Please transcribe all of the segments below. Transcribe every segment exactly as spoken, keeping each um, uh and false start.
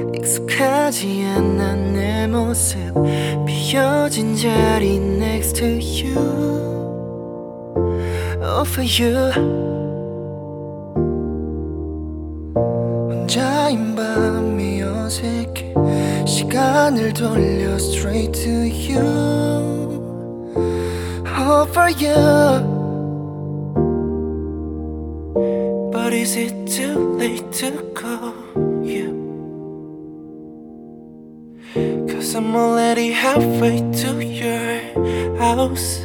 익숙하지 않은 내 모습 비어진 자리 next to you Oh for you 혼자인 밤이 어색해 시간을 돌려 straight to you Oh for you But is it too late to go? Yeah. Cause I'm already halfway to your house.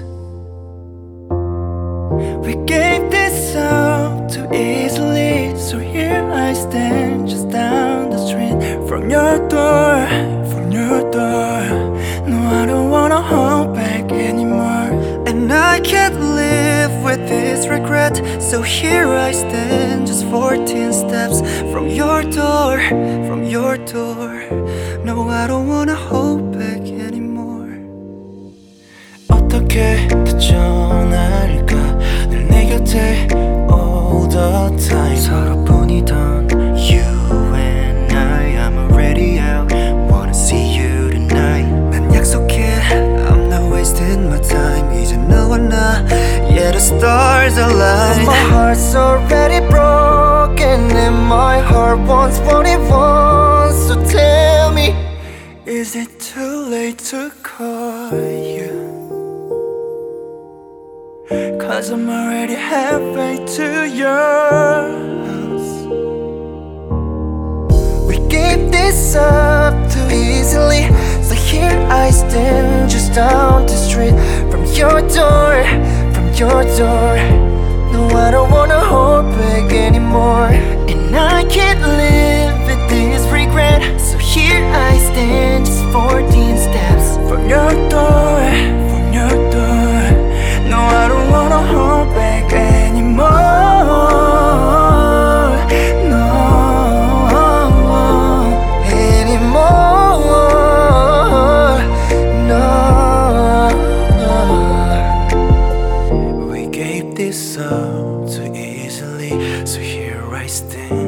We gave this up too easily, so here I stand just down the street from your door, from your door. No, I don't wanna hold back anymore, and I can't live with this regret. So here I stand just fourteen steps from your door, from your door. No, I don't wanna hold back anymore. 어떻게 더 전할까 늘 내 곁에 all the time 서로 뿐이던 you and I I'm already out wanna see you tonight 난 약속해 I'm not wasting my time 이제 너와 나 yeah the stars align My heart's already broken and my heart wants what it wants so tell me is it too late to call you Cause I'm already halfway to your house We gave this up too easily So here I stand just down the street from your door, from your door No, I don't wanna hold back anymore And I can't live with this regret So here I stand just fourteen steps from your door, from your door No, I don't wanna hold back anymore No, anymore No We gave this up too easily So here I stand